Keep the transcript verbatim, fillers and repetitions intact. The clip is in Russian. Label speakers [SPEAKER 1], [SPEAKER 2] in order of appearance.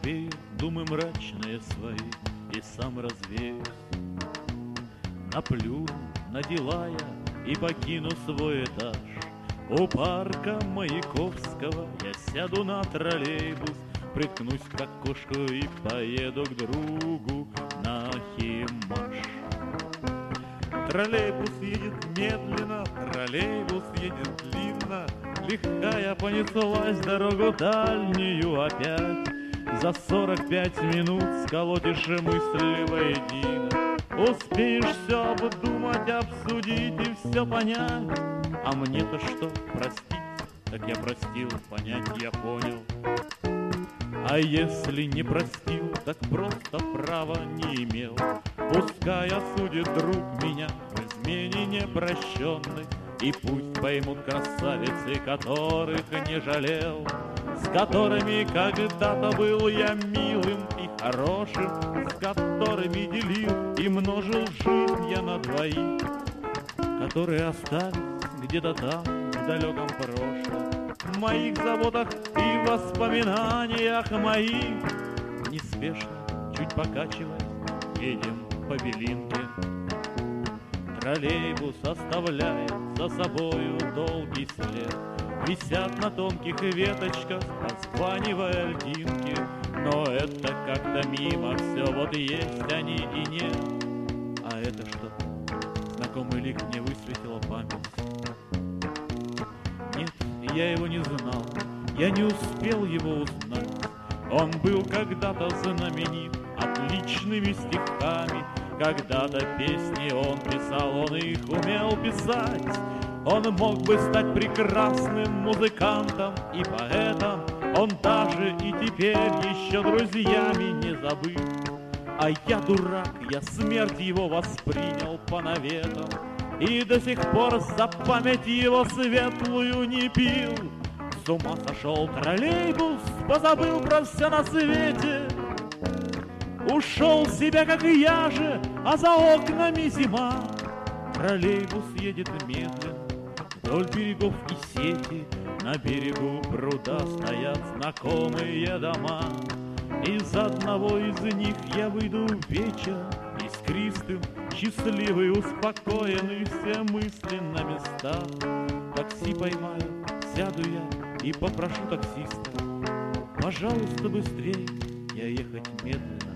[SPEAKER 1] успею думы мрачные свои и сам развеюсь. Наплюну на дела я и покину свой этаж. У парка Маяковского я сяду на троллейбус, приткнусь к окошку и поеду к другу на Химаш. Троллейбус едет медленно, троллейбус едет длинно, легкая понеслась дорогу дальнюю опять. За сорок пять минут сколотишь мысли воедино, успеешь все обдумать, обсудить и все понять. А мне-то что, простить? Так я простил, понять я понял. А если не простил, так просто права не имел. Пускай осудит друг меня в измене непрощенной, и пусть поймут красавицы, которых не жалел, с которыми когда-то был я милым и хорошим, с которыми делил и множил жизнь я на двоих, которые остались где-то там, в далеком прошлом, в моих заботах и воспоминаниях моих. Неспешно, чуть покачиваясь, едем по Белинке. Троллейбус оставляет за собою долгий след. Висят на тонких веточках, позванивая льдинки. Но это как-то мимо, все вот есть они и нет. А это что? Знакомый лик мне высветила память. Нет, я его не знал, я не успел его узнать. Он был когда-то знаменит отличными стихами, когда-то песни он писал, он их умел писать. Он мог бы стать прекрасным музыкантом и поэтом, он даже и теперь еще друзьями не забыл. А я дурак, я смерть его воспринял по наветам, и до сих пор за память его светлую не пил. С ума сошел троллейбус, позабыл про все на свете, ушел в себя, как и я же, а за окнами зима. Троллейбус едет медленно вдоль берегов и сети, на берегу пруда стоят знакомые дома. Из одного из них я выйду вечер, искристым, счастливый, успокоенный, все мысли на местах. Такси поймаю, сяду я и попрошу таксиста: пожалуйста, быстрей, я ехать медленно